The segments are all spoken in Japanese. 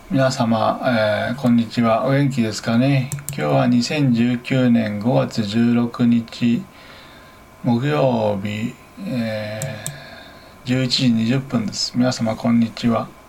皆様、こんにちは。お元気ですかね。今日は2019年5月16日木曜日、11時20分です。皆様こんにちは。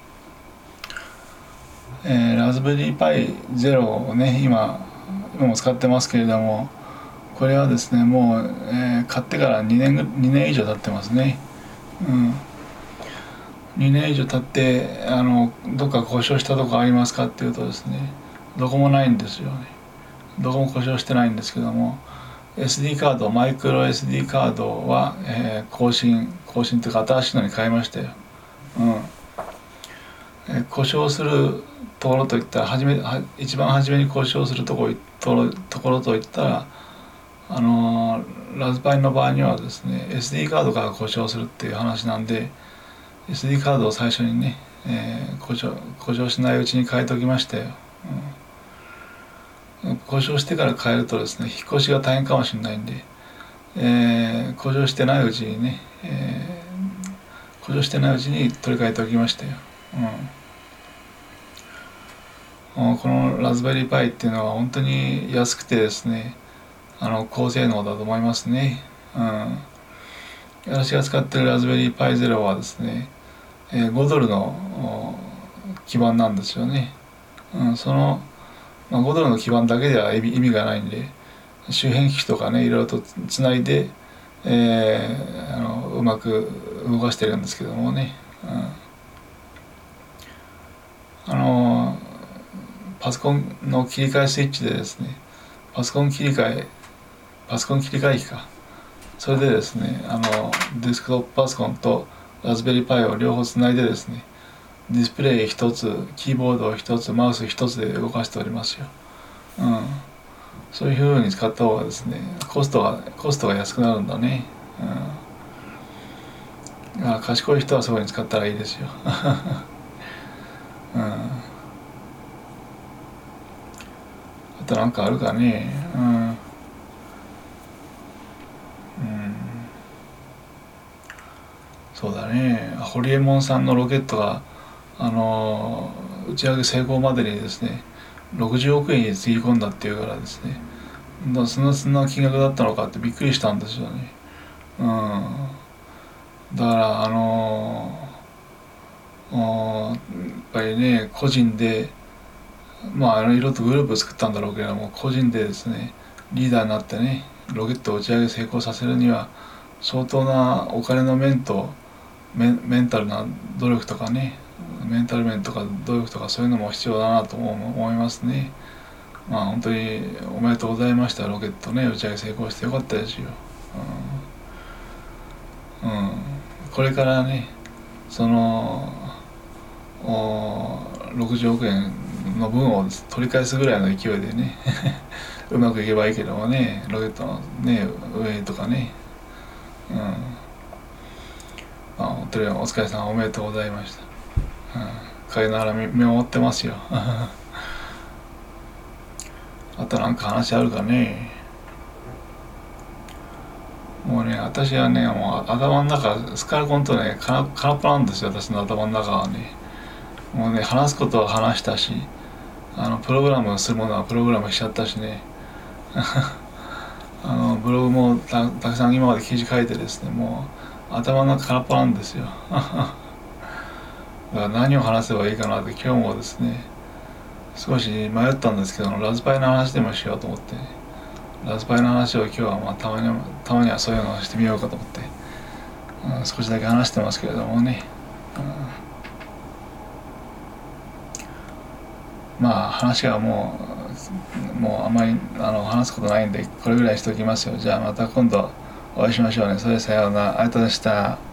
ラズベリーパイゼロをね今も使ってますけれども、これはですねもう、買ってから2年以上経ってますね。2年以上経ってどっか故障したとこありますかっていうとですね、どこもないんですよね。どこも故障してないんですけども、 SD カード、マイクロ SD カードは、更新というか新しいのに変えましたよ。故障するところといったら一番初めに故障するところといったらラズパイの場合にはですね SD カードが故障するっていう話なんで、 SD カードを最初にね、故障しないうちに変えておきましたよ。故障してから変えるとですね、引っ越しが大変かもしれないんで、故障してないうちにね、故障してないうちに取り替えておきましたよ。このラズベリーパイっていうのは本当に安くてですね、高性能だと思いますね。私が使ってるラズベリーパイゼロはですね、5ドルの基板なんですよね。その、5ドルの基板だけでは意味がないんで、周辺機器とかねいろいろとつないで、うまく動かしてるんですけどもね、パソコンの切り替えスイッチでですね、パソコン切り替え機か、それでですねデスクトップパソコンとラズベリーパイを両方つないでですね、ディスプレイ一つ、キーボード一つ、マウス一つで動かしておりますよ。そういう風に使った方がですね、コストが安くなるんだね。賢い人はそういう風に使ったらいいですよ。あとなんかあるかね。そうだね。ホリエモンさんのロケットが打ち上げ成功までにですね60億円につぎ込んだっていうからですね、そんな金額だったのかってびっくりしたんですよね。だからやっぱりね個人でいろいろとグループ作ったんだろうけれども、個人でですねリーダーになってねロケットを打ち上げ成功させるには相当なお金の面とメンタルな努力とかね、メンタル面とか努力とかそういうのも必要だなと思いますね。本当におめでとうございました。ロケットね打ち上げ成功してよかったですよ。これからねその60億円の分を取り返すぐらいの勢いでねうまくいけばいいけどもね、ロケットのね上とかね。本当にお疲れさんおめでとうございました。陰ながら見守ってますよ。あとなんか話あるかね。もうね私はねもう頭の中スカルコンとね空っぽなんですよ。私の頭の中はねもうね話すことは話したし、プログラムするものはプログラムしちゃったしねブログもたくさん今まで記事書いてですね、もう頭の中空っぽなんですよだから何を話せばいいかなって今日もですね少し迷ったんですけど、ラズパイの話でもしようと思って、ラズパイの話を今日はたまにはそういうのをしてみようかと思って、少しだけ話してますけれどもね。話がもうあんまり話すことないんでこれぐらいにしておきますよ。じゃあまた今度お会いしましょうね。それでさようなら。ありがとうございました。